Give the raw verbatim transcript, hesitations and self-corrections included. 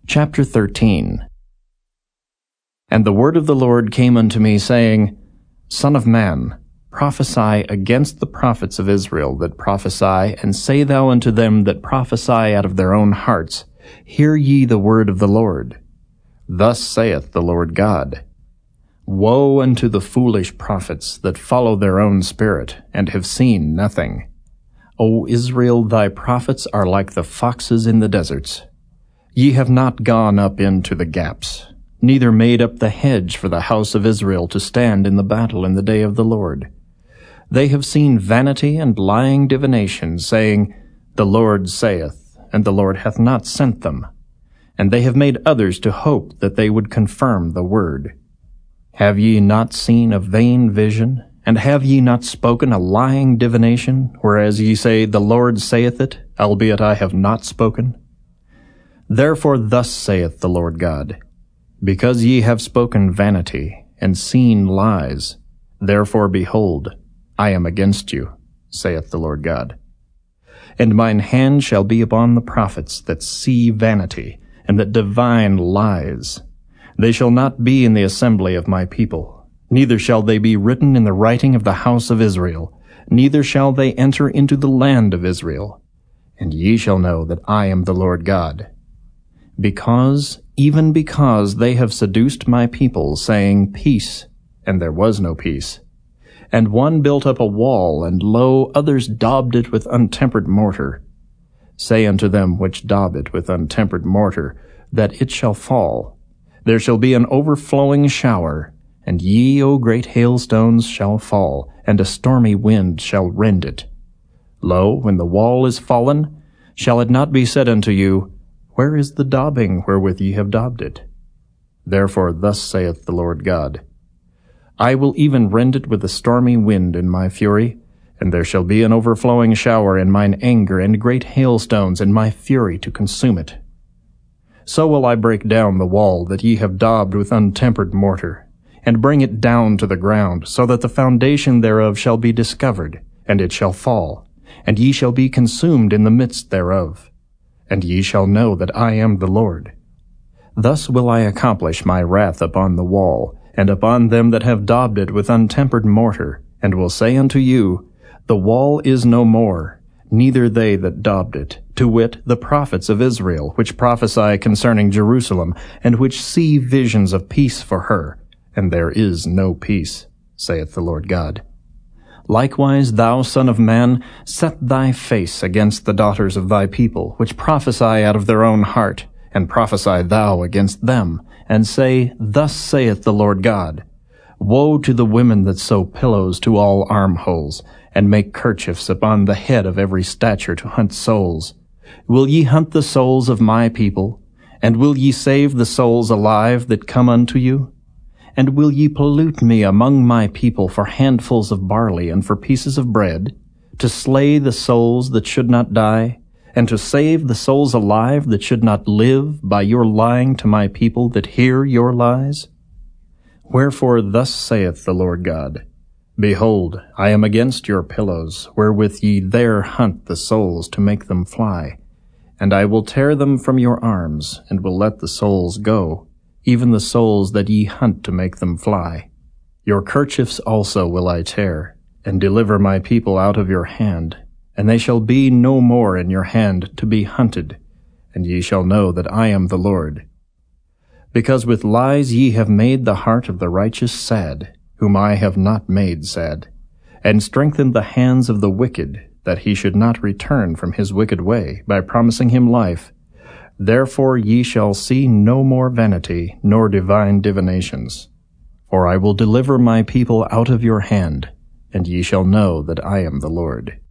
Chapter thirteen. And the word of the Lord came unto me, saying, Son of man, prophesy against the prophets of Israel that prophesy, and say thou unto them that prophesy out of their own hearts, Hear ye the word of the Lord. Thus saith the Lord God, Woe unto the foolish prophets that follow their own spirit, and have seen nothing. O Israel, thy prophets are like the foxes in the deserts. Ye have not gone up into the gaps, neither made up the hedge for the house of Israel to stand in the battle in the day of the Lord. They have seen vanity and lying divination, saying, The Lord saith, and the Lord hath not sent them. And they have made others to hope that they would confirm the word. Have ye not seen a vain vision, and have ye not spoken a lying divination, whereas ye say, The Lord saith it, albeit I have not spoken? Therefore thus saith the Lord God, Because ye have spoken vanity, and seen lies, therefore behold, I am against you, saith the Lord God. And mine hand shall be upon the prophets that see vanity, and that divine lies. They shall not be in the assembly of my people, neither shall they be written in the writing of the house of Israel, neither shall they enter into the land of Israel. And ye shall know that I am the Lord God. Because, even because they have seduced my people, saying, Peace, and there was no peace. And one built up a wall, and lo, others daubed it with untempered mortar. Say unto them which daub it with untempered mortar, that it shall fall. There shall be an overflowing shower, and ye, O great hailstones, shall fall, and a stormy wind shall rend it. Lo, when the wall is fallen, shall it not be said unto you, Where is the daubing wherewith ye have daubed it? Therefore thus saith the Lord God, I will even rend it with a stormy wind in my fury, and there shall be an overflowing shower in mine anger, and great hailstones in my fury to consume it. So will I break down the wall that ye have daubed with untempered mortar, and bring it down to the ground, so that the foundation thereof shall be discovered, and it shall fall, and ye shall be consumed in the midst thereof. And ye shall know that I am the Lord. Thus will I accomplish my wrath upon the wall, and upon them that have daubed it with untempered mortar, and will say unto you, The wall is no more, neither they that daubed it, to wit, the prophets of Israel, which prophesy concerning Jerusalem, and which see visions of peace for her, and there is no peace, saith the Lord God. Likewise, thou son of man, set thy face against the daughters of thy people, which prophesy out of their own heart, and prophesy thou against them, and say, Thus saith the Lord God, Woe to the women that sew pillows to all armholes, and make kerchiefs upon the head of every stature to hunt souls. Will ye hunt the souls of my people? And will ye save the souls alive that come unto you? And will ye pollute me among my people for handfuls of barley and for pieces of bread, to slay the souls that should not die, and to save the souls alive that should not live by your lying to my people that hear your lies? Wherefore thus saith the Lord God, Behold, I am against your pillows, wherewith ye there hunt the souls to make them fly, and I will tear them from your arms, and will let the souls go, even the souls that ye hunt to make them fly. Your kerchiefs also will I tear, and deliver my people out of your hand, and they shall be no more in your hand to be hunted, and ye shall know that I am the Lord. Because with lies ye have made the heart of the righteous sad, whom I have not made sad, and strengthened the hands of the wicked, that he should not return from his wicked way, by promising him life. Therefore ye shall see no more vanity, nor divine divinations. For I will deliver my people out of your hand, and ye shall know that I am the Lord.